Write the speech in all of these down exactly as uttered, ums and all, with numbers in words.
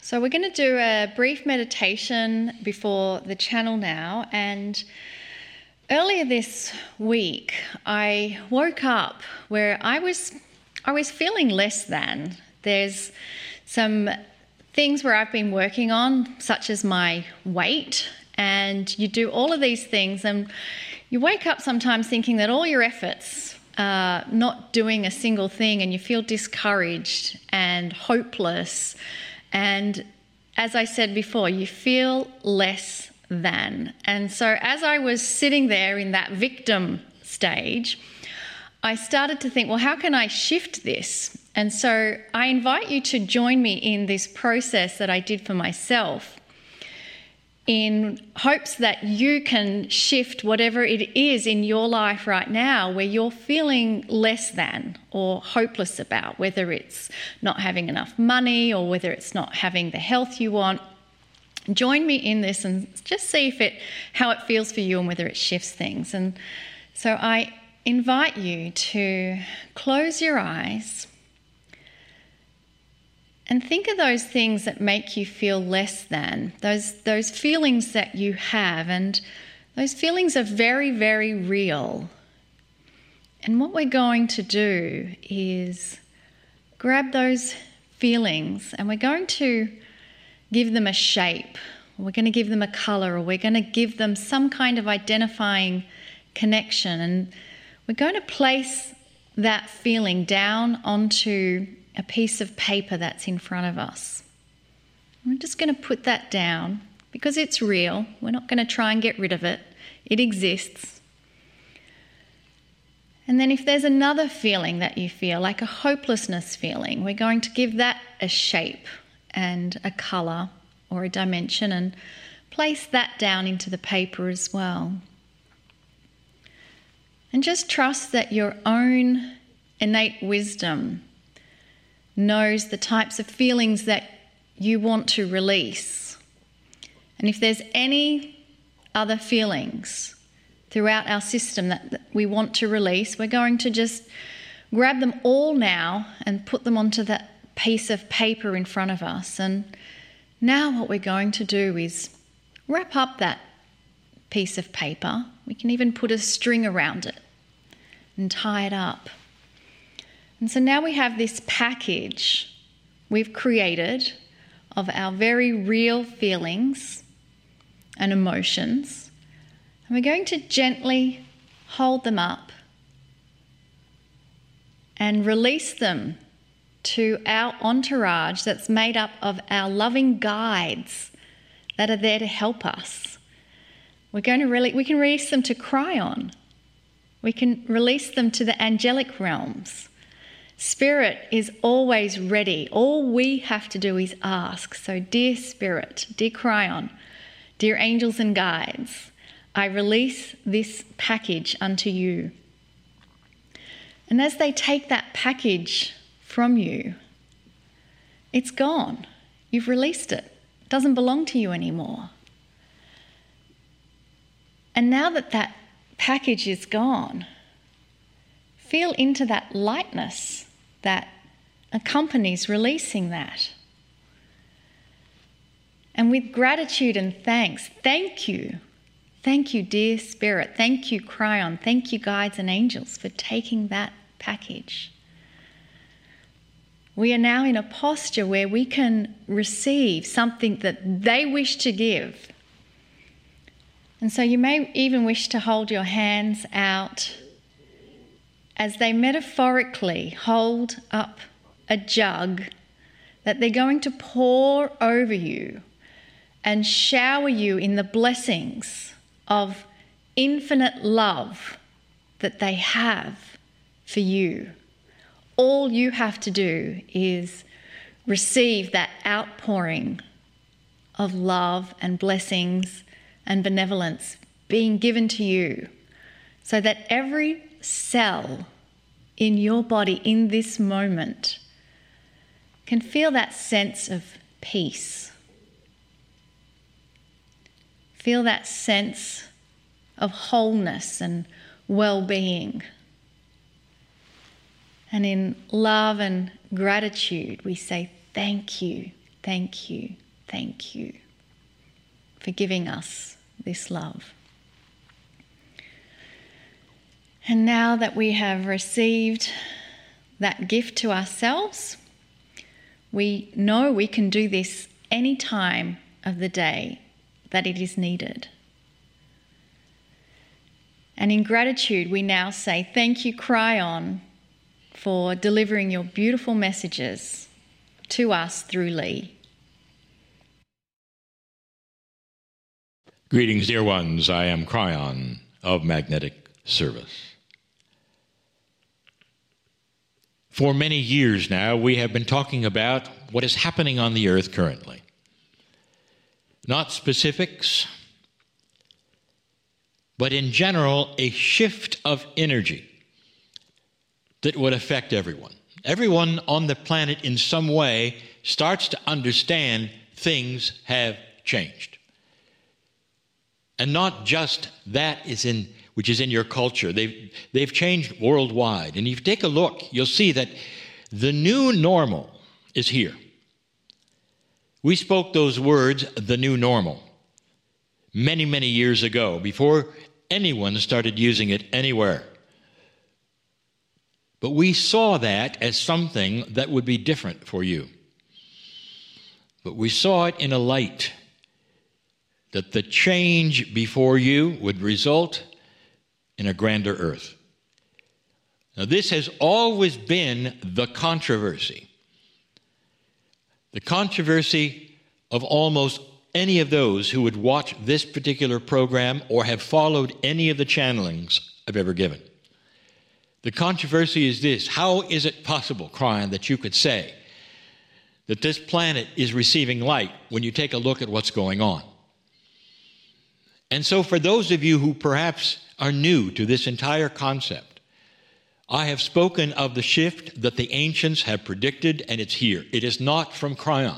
So we're going to do a brief meditation before the channel now, and earlier this week I woke up where I was I was feeling less than. There's some things where I've been working on, such as my weight, and you do all of these things and you wake up sometimes thinking that all your efforts are not doing a single thing, and you feel discouraged and hopeless. And as I said before, you feel less than. And so as I was sitting there in that victim stage, I started to think, well, how can I shift this? And so I invite you to join me in this process that I did for myself, in hopes that you can shift whatever it is in your life right now where you're feeling less than or hopeless about, whether it's not having enough money or whether it's not having the health you want. Join me in this and just see if it how it feels for you and whether it shifts things. And so I invite you to close your eyes and think of those things that make you feel less than, those, those feelings that you have. And those feelings are very, very real. And what we're going to do is grab those feelings and we're going to give them a shape. We're going to give them a colour, or we're going to give them some kind of identifying connection. And we're going to place that feeling down onto a piece of paper that's in front of us. I'm just going to put that down because it's real. We're not going to try and get rid of it. It exists. And then if there's another feeling that you feel, like a hopelessness feeling, we're going to give that a shape and a colour or a dimension and place that down into the paper as well. And just trust that your own innate wisdom knows the types of feelings that you want to release. And if there's any other feelings throughout our system that, that we want to release, we're going to just grab them all now and put them onto that piece of paper in front of us. And now what we're going to do is wrap up that piece of paper. We can even put a string around it and tie it up. And so now we have this package we've created of our very real feelings and emotions. And we're going to gently hold them up and release them to our entourage that's made up of our loving guides that are there to help us. We're going to really, we can release them to Kryon. We can release them to the angelic realms. Spirit is always ready. All we have to do is ask. So dear Spirit, dear Kryon, dear angels and guides, I release this package unto you. And as they take that package from you, it's gone. You've released it. It doesn't belong to you anymore. And now that that package is gone, feel into that lightness that accompanies releasing that. And with gratitude and thanks, thank you. Thank you, dear Spirit. Thank you, Kryon. Thank you, guides and angels, for taking that package. We are now in a posture where we can receive something that they wish to give. And so you may even wish to hold your hands out as they metaphorically hold up a jug that they're going to pour over you and shower you in the blessings of infinite love that they have for you. All you have to do is receive that outpouring of love and blessings and benevolence being given to you, so that every cell in your body in this moment can feel that sense of peace. Feel that sense of wholeness and well-being. And in love and gratitude, we say thank you, thank you, thank you for giving us this love. And now that we have received that gift to ourselves, we know we can do this any time of the day that it is needed. And in gratitude, we now say, thank you, Cryon, for delivering your beautiful messages to us through Lee. Greetings, dear ones. I am Cryon of Magnetic Service. For many years now, we have been talking about what is happening on the earth currently. Not specifics, but in general, a shift of energy that would affect everyone. Everyone on the planet in some way starts to understand things have changed. And not just that is in which is in your culture. They've, they've changed worldwide. And if you take a look, you'll see that the new normal is here. We spoke those words, the new normal, many, many years ago, before anyone started using it anywhere. But we saw that as something that would be different for you. But we saw it in a light that the change before you would result in a grander earth. Now, this has always been the controversy. The controversy of almost any of those who would watch this particular program or have followed any of the channelings I've ever given. The controversy is this: how is it possible, Cryon, that you could say that this planet is receiving light when you take a look at what's going on? And so for those of you who perhaps are new to this entire concept, I have spoken of the shift that the ancients have predicted, and it's here. It is not from Cryon.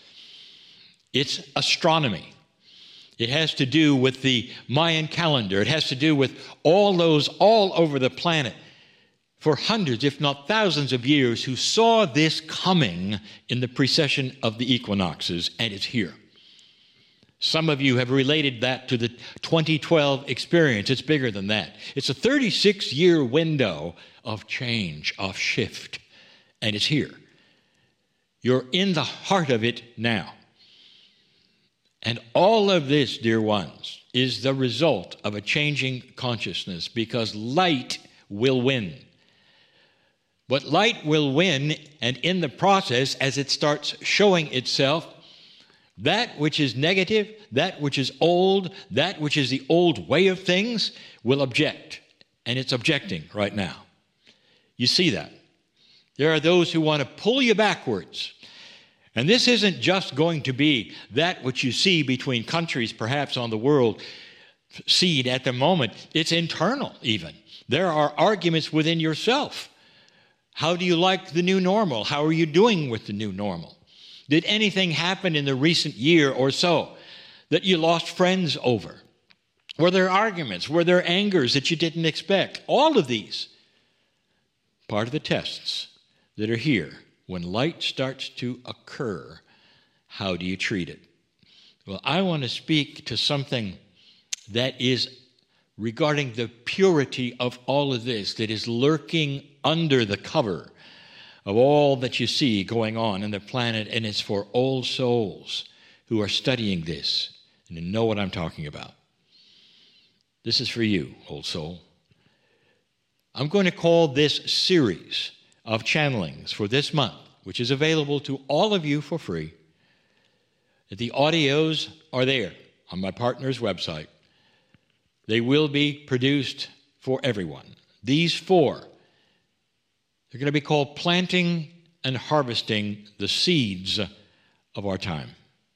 It's astronomy. It has to do with the Mayan calendar. It has to do with all those all over the planet for hundreds, if not thousands of years, who saw this coming in the precession of the equinoxes, and it's here. Some of you have related that to the twenty twelve experience. It's bigger than that. It's a thirty-six year window of change, of shift, and it's here. You're in the heart of it now. And all of this, dear ones, is the result of a changing consciousness, because light will win. But light will win, and in the process, as it starts showing itself, that which is negative, that which is old, that which is the old way of things will object. And it's objecting right now. You see that. There are those who want to pull you backwards. And this isn't just going to be that which you see between countries, perhaps on the world scene at the moment. It's internal even. There are arguments within yourself. How do you like the new normal? How are you doing with the new normal? Did anything happen in the recent year or so that you lost friends over? Were there arguments? Were there angers that you didn't expect? All of these, part of the tests that are here. When light starts to occur, how do you treat it? Well, I want to speak to something that is regarding the purity of all of this, that is lurking under the cover of all that you see going on in the planet, and it's for old souls who are studying this and who know what I'm talking about. This is for you, old soul. I'm going to call this series of channelings for this month, which is available to all of you for free. The audios are there on my partner's website. They will be produced for everyone. These four, they're going to be called Planting and Harvesting the Seeds of Our Time.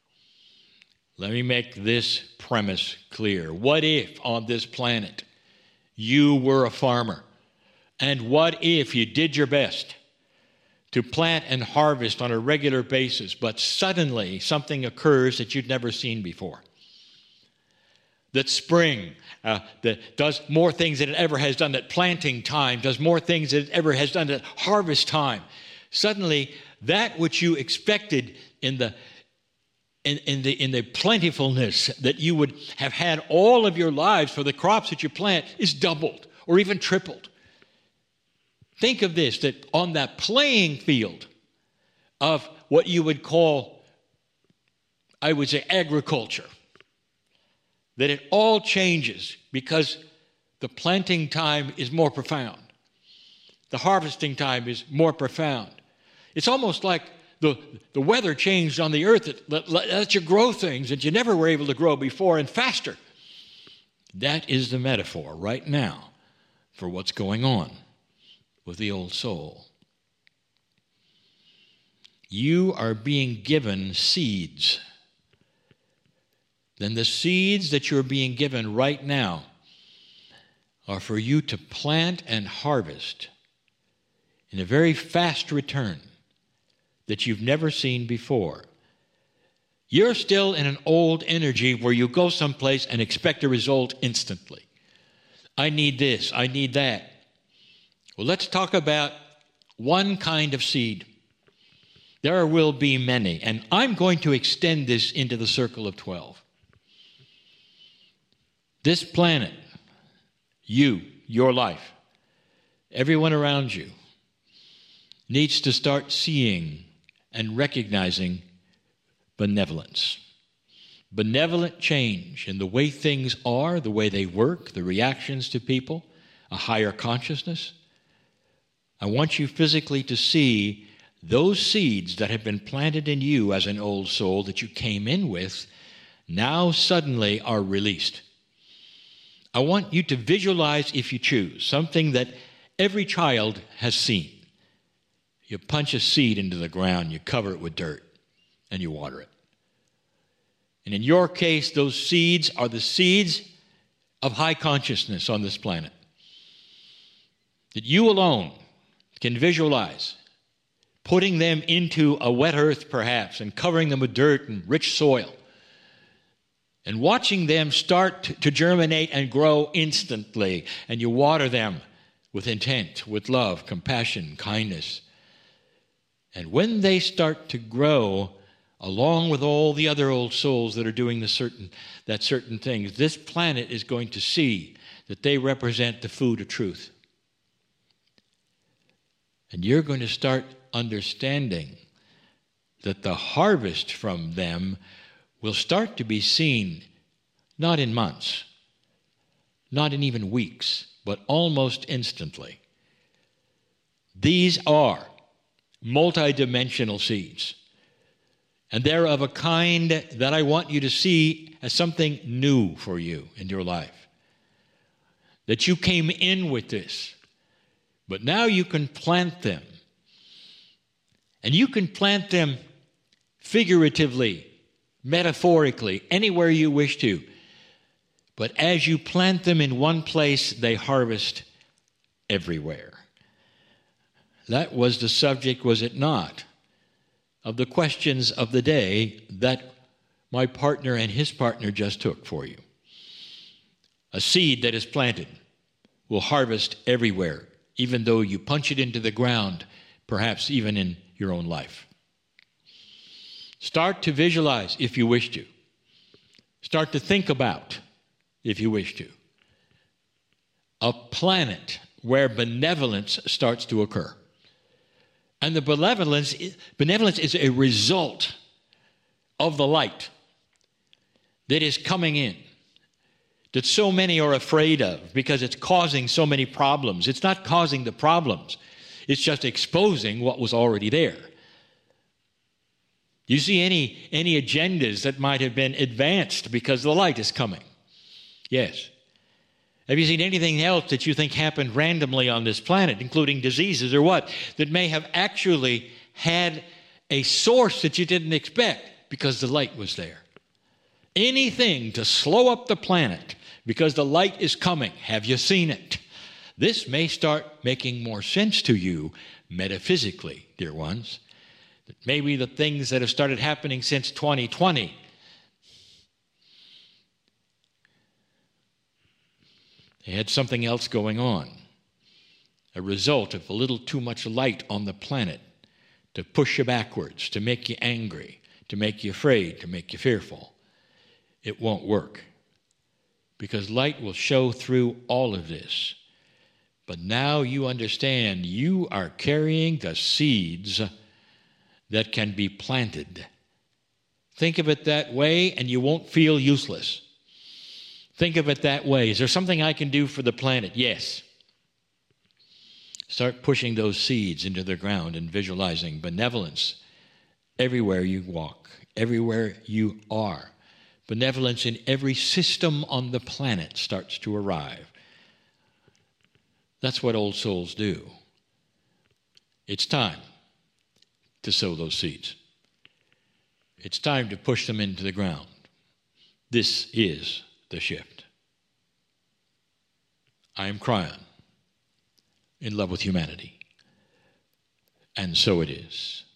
Let me make this premise clear. What if on this planet you were a farmer? And what if you did your best to plant and harvest on a regular basis, but suddenly something occurs that you'd never seen before? That spring uh, that does more things than it ever has done at planting time, does more things than it ever has done at harvest time. Suddenly, that which you expected in the in, in the in the plentifulness that you would have had all of your lives for the crops that you plant is doubled or even tripled. Think of this, that on that playing field of what you would call, I would say, agriculture, that it all changes because the planting time is more profound. The harvesting time is more profound. It's almost like the, the weather changed on the earth that let, let, lets you grow things that you never were able to grow before and faster. That is the metaphor right now for what's going on with the old soul. You are being given seeds. Then the seeds that you're being given right now are for you to plant and harvest in a very fast return that you've never seen before. You're still in an old energy where you go someplace and expect a result instantly. I need this, I need that. Well, let's talk about one kind of seed. There will be many, and I'm going to extend this into the circle of twelve. This planet, you, your life, everyone around you, needs to start seeing and recognizing benevolence. Benevolent change in the way things are, the way they work, the reactions to people, a higher consciousness. I want you physically to see those seeds that have been planted in you as an old soul that you came in with now suddenly are released. I want you to visualize, if you choose, something that every child has seen. You punch a seed into the ground, you cover it with dirt, and you water it. And in your case, those seeds are the seeds of high consciousness on this planet. That you alone can visualize putting them into a wet earth, perhaps, and covering them with dirt and rich soil, and watching them start to germinate and grow instantly, and you water them with intent, with love, compassion, kindness. And when they start to grow, along with all the other old souls that are doing the certain, that certain things, this planet is going to see that they represent the food of truth. And you're going to start understanding that the harvest from them will start to be seen not in months, not in even weeks, but almost instantly. These are multidimensional seeds, and they're of a kind that I want you to see as something new for you in your life. That you came in with this, but now you can plant them. And you can plant them figuratively, metaphorically, anywhere you wish to. But as you plant them in one place, they harvest everywhere. That was the subject, was it not, of the questions of the day that my partner and his partner just took for you. A seed that is planted will harvest everywhere, even though you punch it into the ground, perhaps even in your own life. Start to visualize if you wish to. Start to think about if you wish to. A planet where benevolence starts to occur. And the benevolence, benevolence is a result of the light that is coming in, that so many are afraid of because it's causing so many problems. It's not causing the problems. It's just exposing what was already there. Do you see any, any agendas that might have been advanced because the light is coming? Yes. Have you seen anything else that you think happened randomly on this planet, including diseases or what, that may have actually had a source that you didn't expect because the light was there? Anything to slow up the planet because the light is coming. Have you seen it? This may start making more sense to you metaphysically, dear ones. That maybe the things that have started happening since twenty twenty they had something else going on, a result of a little too much light on the planet to push you backwards, to make you angry, to make you afraid, to make you fearful. It won't work, because light will show through all of this. But now you understand you are carrying the seeds that can be planted. Think of it that way, and you won't feel useless. Think of it that way. Is there something I can do for the planet? Yes. Start pushing those seeds into the ground and visualizing benevolence everywhere you walk, everywhere you are. Benevolence in every system on the planet starts to arrive. That's what old souls do. It's time to sow those seeds. It's time to push them into the ground. This is the shift. I am Kryon, in love with humanity. And so it is.